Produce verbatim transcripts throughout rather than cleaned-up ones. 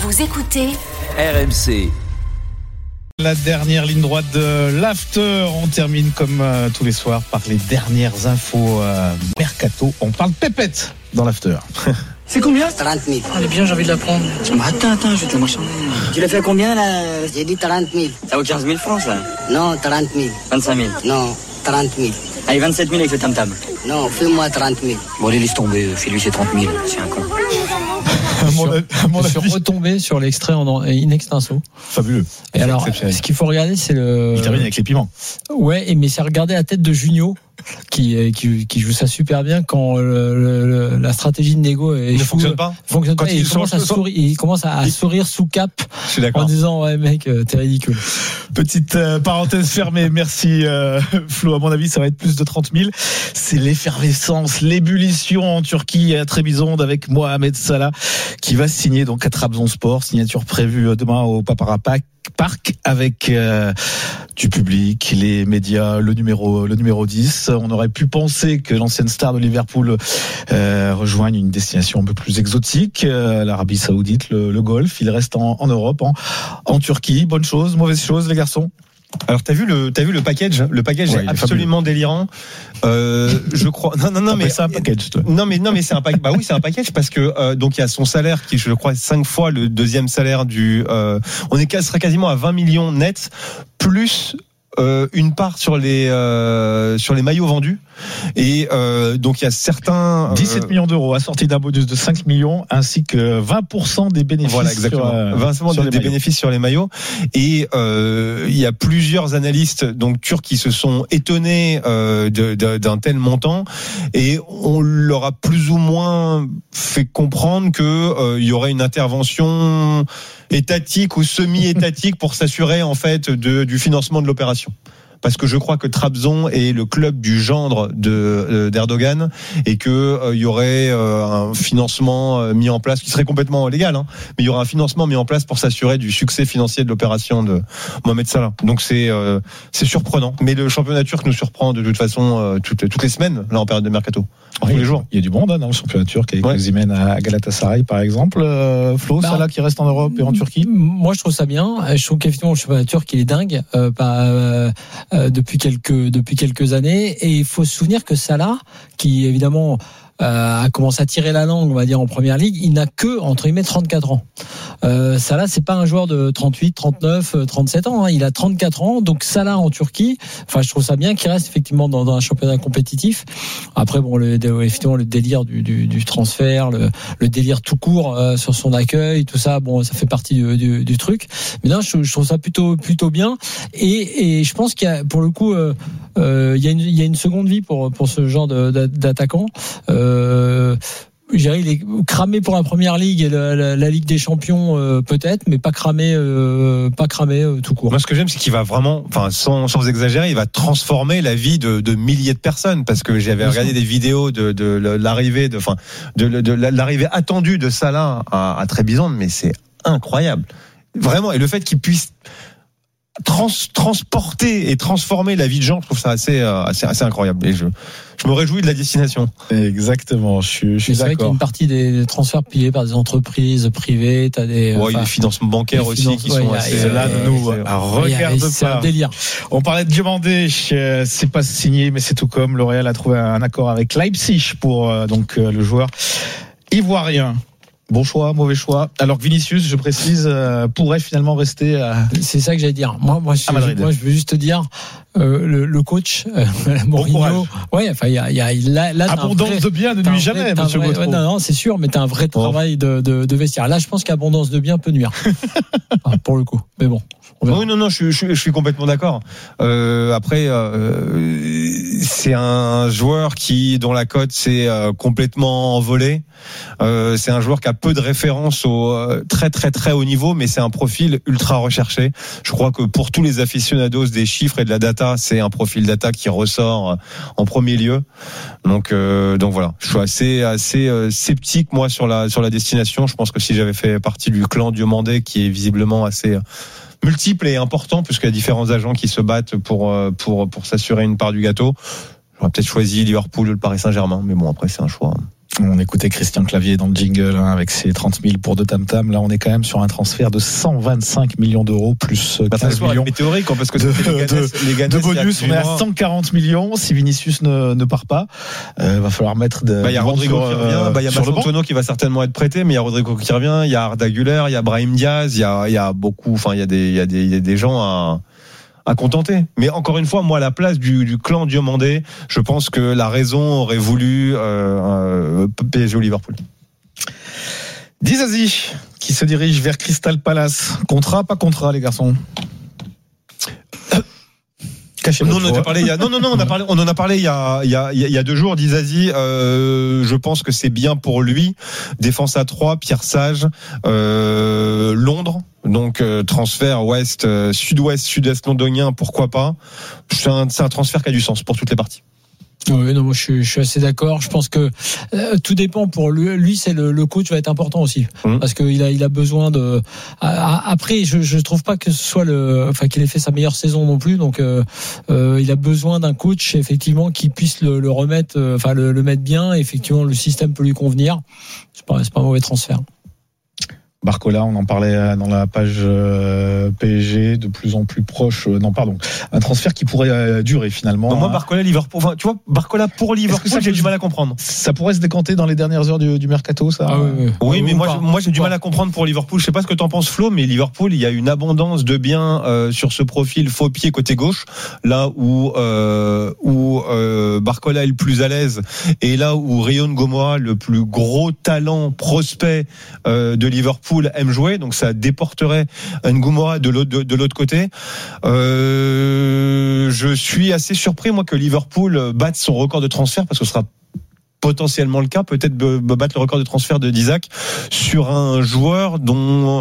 Vous écoutez R M C. La dernière ligne droite de l'After. On termine comme euh, tous les soirs par les dernières infos euh, mercato. On parle pépette dans l'After. C'est combien? trente mille. Elle est bien, j'ai envie de la prendre. Attends, attends, je vais te la marchander. Tu l'as fait combien là? J'ai dit trente mille. Ça vaut quinze mille francs ça? Non, trente mille. vingt-cinq mille. Non, trente mille. Allez, vingt-sept mille avec le tam-tam. Non, fais-moi trente mille. Bon, allez, laisse tomber, fais-lui ses trente mille, c'est un con. À mon avis, à mon Je suis avis. retombé sur l'extrait en in extenso. Fabuleux. Et alors, exceptionnel. ce qu'il faut regarder, c'est le. Il termine avec les piments. Ouais, et mais c'est regarder la tête de Junio qui, qui, qui joue ça super bien quand le, le, la stratégie de négo est Il ne fou, fonctionne pas. fonctionne Quand pas, il et il, commence à change- sourire, il commence à, à sourire sous cap Je suis en d'accord. disant ouais mec euh, t'es ridicule. Petite euh, parenthèse fermée. Merci euh, Flo. À mon avis, ça va être plus de trente mille. C'est l'effervescence, l'ébullition en Turquie à Trabzon avec Mohamed Salah qui va signer donc à Trabzonspor. Signature prévue demain au Papara Park avec euh, du public, les médias, le numéro le numéro dix. On aurait pu penser que l'ancienne star de Liverpool euh, rejoigne une destination un peu plus exotique, euh, l'Arabie Saoudite, le, le Golfe. Il reste en, en Europe, en, en Turquie. Bonne chose, mauvaise chose, les garçons. Alors t'as vu le t'as vu le package Le package Ouais, est il est absolument délirant. Euh, je crois. Non non non mais c'est un package. Toi. Non mais non mais c'est un package. Bah oui c'est un package parce que euh, donc il y a son salaire qui je crois cinq fois le deuxième salaire du. Euh, on est serait quasiment à vingt millions net plus. Euh, une part sur les euh, sur les maillots vendus et euh, donc il y a certains euh, dix-sept millions d'euros assortis d'un bonus de cinq millions ainsi que vingt pour cent des bénéfices. Voilà, exactement. Sur, euh, vingt pour cent sur des, les des maillots. bénéfices sur les maillots. Et euh, il y a plusieurs analystes donc turcs qui se sont étonnés euh, de, de, d'un tel montant. Et on leur a plus ou moins fait comprendre que euh, il y aurait une intervention étatique ou semi-étatique pour s'assurer en fait de, du financement de l'opération. Parce que je crois que Trabzon est le club du gendre de, d'Erdogan et que euh, il y aurait euh, un financement euh, mis en place qui serait complètement légal, hein, mais il y aurait un financement mis en place pour s'assurer du succès financier de l'opération de Mohamed Salah. Donc c'est euh, c'est surprenant, mais le championnat turc nous surprend de toute façon euh, toutes toutes les semaines là en période de mercato, Oui, tous les jours. Il y a du monde hein, dans le championnat turc avec Ouais. Osimhen à Galatasaray par exemple. Euh, Flo, Bah, Salah qui reste en Europe et en Turquie. Moi, je trouve ça bien. Je trouve qu'effectivement, le championnat turc, il est dingue euh, pas, euh, euh, depuis quelques depuis quelques années. Et il faut se souvenir que Salah, qui évidemment euh, a commencé à tirer la langue, on va dire en première ligue, il n'a que entre guillemets trente-quatre ans. Euh, Salah, c'est pas un joueur de trente-huit, trente-neuf, trente-sept ans. Hein. Il a trente-quatre ans. Donc Salah en Turquie. Enfin, je trouve ça bien qu'il reste effectivement dans, dans un championnat compétitif. Après, bon, le, effectivement, le délire du, du, du transfert, le, le délire tout court euh, sur son accueil, tout ça, bon, ça fait partie du, du, du truc. Mais non, je, je trouve ça plutôt plutôt bien. Et, et je pense qu'il y a, pour le coup, euh, euh, il y a une il y a une seconde vie pour pour ce genre de, d'attaquant. Euh, Je dirais, il est cramé pour la première ligue et la, la, la Ligue des Champions euh, peut-être, mais pas cramé, euh, pas cramé euh, tout court. Moi, ce que j'aime, c'est qu'il va vraiment, enfin, sans, sans exagérer, il va transformer la vie de, de milliers de personnes. Parce que j'avais Bien regardé sûr. des vidéos de, de, l'arrivée, de, enfin, de, de, de l'arrivée attendue de Salah à, à Trabzon, mais c'est incroyable, vraiment. Et le fait qu'il puisse trans, transporter et transformer la vie de gens, je trouve ça assez, assez, assez incroyable. Et je, je me réjouis de la destination. Exactement. Je suis, je suis C'est vrai qu'il y a d'accord. une partie des transferts pillés par des entreprises privées. T'as des. Ouais, il y a enfin, des financements bancaires les aussi finances, qui ouais, sont il y a- assez. il y a- Là, euh, nous, c'est- ah, il y a- regarde c'est pas. un délire. On parlait de Diomandé, euh, c'est pas signé, mais c'est tout comme. L'Oréal a trouvé un accord avec Leipzig pour euh, donc euh, le joueur ivoirien. Bon choix, mauvais choix. Alors que Vinicius, je précise, euh, pourrait finalement rester à... C'est ça que j'allais dire. Moi, moi, je, À Madrid. moi, je veux juste te dire, euh, le, le coach, euh, Mourinho. courage. Ouais, enfin, il y a, il y a, là, là, t'as un Abondance vrai- de biens ne t'as un nuit vrai- jamais, t'as un monsieur vrai- Gautreau. ouais, non, non, c'est sûr, mais t'as un vrai travail de, de, de vestiaire. Là, je pense qu'abondance de biens peut nuire. Enfin, pour le coup. Mais bon. on verra. Oui, non, non, je, je, je suis complètement d'accord. Euh, après, euh, c'est un joueur qui, dont la cote s'est euh, complètement envolée. Euh, c'est un joueur qui a peu de références au euh, très très très haut niveau, mais c'est un profil ultra recherché. Je crois que pour tous les aficionados des chiffres et de la data, c'est un profil data qui ressort en premier lieu. Donc, euh, donc voilà, je suis assez assez euh, sceptique moi sur la sur la destination. Je pense que si j'avais fait partie du clan Diomandé, qui est visiblement assez multiple et important, puisqu'il y a différents agents qui se battent pour pour pour s'assurer une part du gâteau, j'aurais peut-être choisi Liverpool ou le Paris Saint-Germain, mais bon après c'est un choix. On écoutait Christian Clavier dans le jingle hein, avec ses trente mille pour deux tam-tam. Là, on est quand même sur un transfert de cent vingt-cinq millions d'euros plus bah, quinze millions météorique, parce que de, les Ganes, de, les Ganes, de bonus. On est à cent quarante millions. Si Vinicius ne, ne part pas, il euh, va falloir mettre de. Bah, il y a Rodrigo sur, qui revient. Bah, il y a Machantono qui va certainement être prêté, mais il y a Rodrigo qui revient. Il y a Arda Güler, il y a Brahim Diaz, il y a, il y a beaucoup. Enfin, il y a des, il y a des, il y a des gens à. à contenter. Mais encore une fois, moi, à la place du, du clan Diomandé, je pense que la raison aurait voulu euh, euh, P S G ou Liverpool. Dizazi, qui se dirige vers Crystal Palace. Contrat, pas contrat, les garçons. Non, on en a parlé il y a, non, non, non, on a parlé, on en a parlé il y a, il y a, il y a deux jours, Dizazi, euh, je pense que c'est bien pour lui. Défense à trois, Pierre Sage, euh, Londres. Donc, euh, transfert ouest, euh, sud-ouest, sud-est londonien, pourquoi pas. C'est un, c'est un transfert qui a du sens pour toutes les parties. Oui, non, moi je suis, je suis assez d'accord. Je pense que euh, tout dépend pour lui. Lui, c'est le, le coach va être important aussi, mmh. parce qu'il a, il a besoin de. Après, je, je trouve pas que ce soit le, enfin qu'il ait fait sa meilleure saison non plus. Donc, euh, euh, il a besoin d'un coach effectivement qui puisse le, le remettre, euh, enfin le, le mettre bien. Et effectivement, le système peut lui convenir. C'est pas, c'est pas un mauvais transfert. Barcola, on en parlait dans la page P S G, de plus en plus proche. Non, pardon, un transfert qui pourrait durer finalement. Non, moi, Barcola, Liverpool. Enfin, tu vois, Barcola pour Liverpool, j'ai du mal à comprendre. Ça pourrait se décanter dans les dernières heures du, du mercato, ça. Ah, oui, oui. oui, mais moi, moi, j'ai du mal à comprendre pour Liverpool. Je sais pas ce que t'en penses, Flo, mais Liverpool, il y a une abondance de biens euh, sur ce profil faux pied côté gauche, là où euh, où euh, Barcola est le plus à l'aise, et là où Rayon Gomora, le plus gros talent prospect euh, de Liverpool, aime jouer, donc ça déporterait Ngomora de l'autre de, de l'autre côté. Euh, je suis assez surpris moi que Liverpool batte son record de transfert, parce que ce sera potentiellement le cas, peut-être battre le record de transfert de d'Isaac sur un joueur dont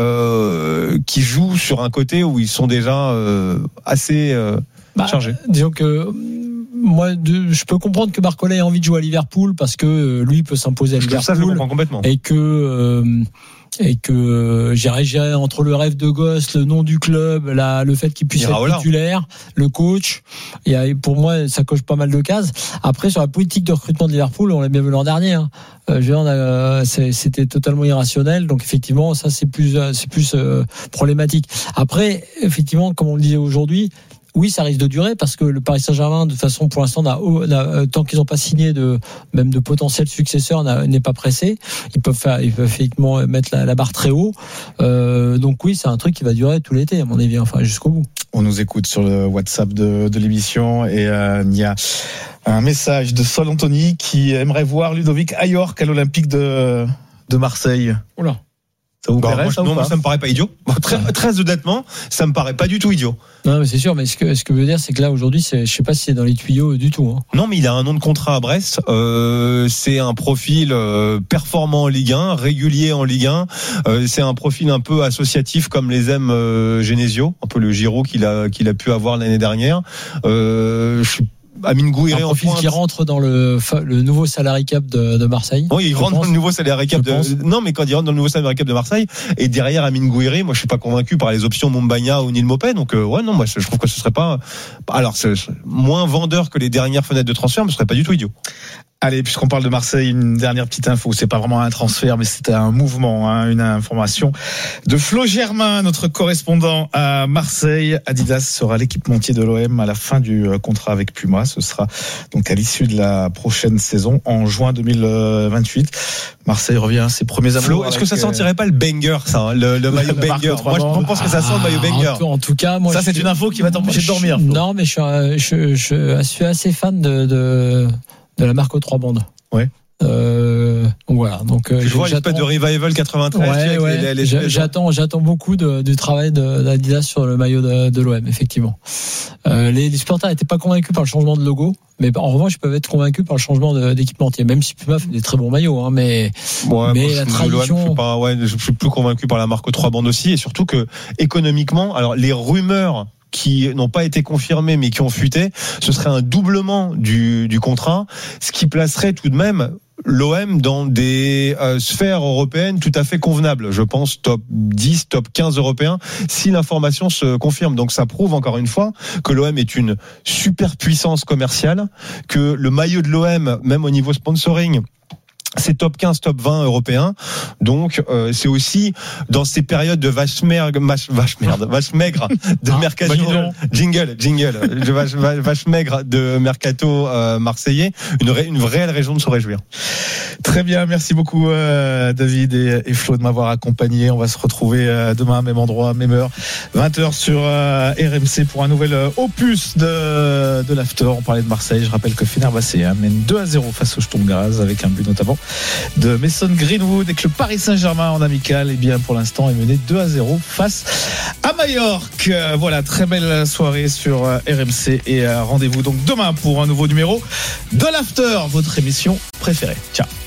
euh, qui joue sur un côté où ils sont déjà euh, assez euh, bah, chargés. Disons que moi, de, je peux comprendre que Barcola ait envie de jouer à Liverpool, parce que euh, lui peut s'imposer à je Liverpool. Ça, je le comprends complètement. Et que euh, et que j'irais, j'irais entre le rêve de gosse, le nom du club, la, le fait qu'il puisse être titulaire, le coach. Et pour moi, ça coche pas mal de cases. Après, sur la politique de recrutement de Liverpool, on l'a bien vu l'an dernier. Hein. Euh, je veux dire, on a, c'était totalement irrationnel. Donc effectivement, ça c'est plus, c'est plus euh, problématique. Après, effectivement, comme on le disait aujourd'hui. Oui, ça risque de durer, parce que le Paris Saint-Germain, de toute façon, pour l'instant, n'a, n'a, tant qu'ils n'ont pas signé de, même de potentiels successeurs, n'a, n'est pas pressé. Ils peuvent faire, ils peuvent effectivement mettre la, la barre très haut. Euh, donc oui, c'est un truc qui va durer tout l'été, à mon avis, enfin, jusqu'au bout. On nous écoute sur le WhatsApp de, de l'émission, et euh, il y a un message de Sol Anthony qui aimerait voir Ludovic Ajorc à l'Olympique de, de Marseille. Oula. Ça vous bah, plairait, moi, ça, non, ou pas? moi, ça me paraît pas idiot. Très, très honnêtement, ça me paraît pas du tout idiot. Non, mais c'est sûr. Mais ce que ce que je veux dire, c'est que là aujourd'hui, c'est, je sais pas si c'est dans les tuyaux du tout. Hein. Non, mais il a un nom de contrat à Brest. Euh, c'est un profil euh, performant en Ligue un, régulier en Ligue un. Euh, c'est un profil un peu associatif, comme les aime euh, Genesio, un peu le Giroud qu'il a qu'il a pu avoir l'année dernière. Euh, je suis Amine Gouiré un profil en pointe. Qui rentre dans le, le nouveau salary cap de, de Marseille. Oui, il rentre pense. dans le nouveau salary cap de, non, mais quand il rentre dans le nouveau salary cap de Marseille, et derrière Amine Gouiré, moi, je suis pas convaincu par les options Mumbagna ou Neil Maupay, donc, euh, ouais, non, moi, je trouve que ce serait pas, alors, c'est moins vendeur que les dernières fenêtres de transfert, mais ce serait pas du tout idiot. Allez, puisqu'on parle de Marseille, une dernière petite info. C'est pas vraiment un transfert, mais c'était un mouvement, hein, une information de Flo Germain, notre correspondant à Marseille. Adidas sera l'équipementier de l'O M à la fin du contrat avec Puma. Ce sera donc à l'issue de la prochaine saison, en juin deux mille vingt-huit. Marseille revient à ses premiers amours. Flo, est-ce que ça sentirait pas le banger, ça, hein, le, le maillot le banger? Moi, je pense que ça sent le maillot banger. En tout, en tout cas, moi, ça, c'est je, une info qui va t'empêcher de dormir. Flo. Non, mais je suis, je, je suis assez fan de, de, de la marque aux trois bandes. Ouais. Euh, donc voilà. Donc je vois l'espèce de revival quatre-vingt-treize. Ouais, ouais. Les, les, les j'attends, j'attends beaucoup de, du travail de, d'Adidas sur le maillot de, de l'O M, effectivement. Euh, les, les supporters n'étaient pas convaincus par le changement de logo, mais en revanche, ils peuvent être convaincus par le changement de, d'équipementier. Même si Puma fait des très bons maillots, hein, mais ouais, mais moi, la je, tradition. Je suis pas, ouais, je suis plus convaincu par la marque aux trois bandes aussi, et surtout que économiquement, alors les rumeurs qui n'ont pas été confirmés mais qui ont fuité, ce serait un doublement du, du contrat, ce qui placerait tout de même l'O M dans des euh, sphères européennes tout à fait convenables. Je pense top dix, top quinze européens, si l'information se confirme. Donc ça prouve encore une fois que l'O M est une super puissance commerciale, que le maillot de l'O M, même au niveau sponsoring, c'est top quinze, top vingt européens. Donc, euh, c'est aussi dans ces périodes de vache maigre, vache, vache merde, vache maigre de ah, mercato, bah jingle, jingle, de vache, vache maigre de mercato euh, marseillais, une, ré, une réelle raison de se réjouir. Très bien, merci beaucoup euh, David et, et Flo de m'avoir accompagné. On va se retrouver euh, demain, même endroit, même heure, vingt heures sur euh, R M C pour un nouvel euh, opus de, de l'After. On parlait de Marseille. Je rappelle que Fenerbahçe hein, mène deux à zéro face au Sturm Graz avec un but notamment de Mason Greenwood et que le Paris Saint-Germain en amical, et bien pour l'instant est mené deux à zéro face à Majorque. Voilà, très belle soirée sur R M C et rendez-vous donc demain pour un nouveau numéro de l'After, votre émission préférée. Ciao.